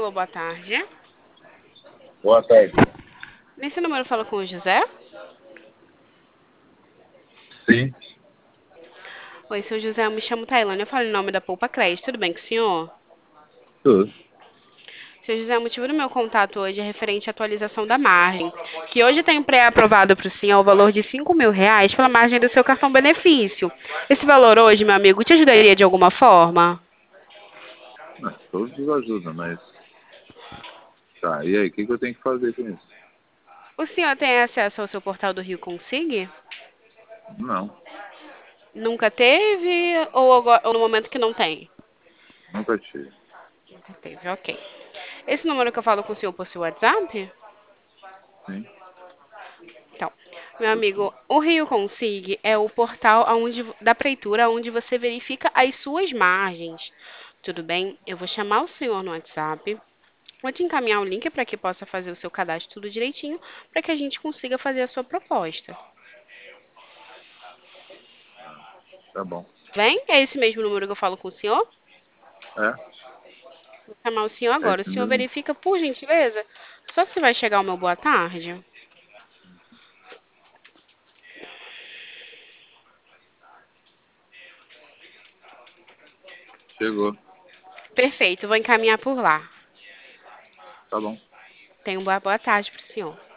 Alô, boa tarde. Boa tarde. Nesse número eu falo com o José. Sim, Oi, seu José, eu me chamo Tailândia, eu falo em nome da Poupa Crédito, tudo bem com o senhor? tudo. Seu José, o motivo do meu contato hoje é referente à atualização da margem, que hoje tem pré-aprovado para o senhor o valor de R$ 5.000 pela margem do seu cartão benefício. Esse valor hoje, meu amigo, te ajudaria de alguma forma? Todos ajudam, mas. Tá, e aí, o que eu tenho que fazer com isso? O senhor tem acesso ao seu portal do Rio Consigue? Não, Nunca teve ou no momento que não tem? nunca tive. Nunca teve, ok. Esse número que eu falo com o senhor possui WhatsApp? Sim, Então, meu amigo, possui. o Rio Consigue é o portal da Prefeitura onde você verifica as suas margens. Tudo bem? Eu vou chamar o senhor no WhatsApp. Vou te encaminhar o link para que possa fazer o seu cadastro tudo direitinho, para que a gente consiga fazer a sua proposta. Tá bom. Bem? É esse mesmo número que eu falo com o senhor? É, Vou chamar o senhor é agora. O esse senhor mesmo. verifica, por gentileza, só se vai chegar o meu boa tarde? Chegou. Perfeito, vou encaminhar por lá. Tá bom. Tenha uma boa tarde para o senhor.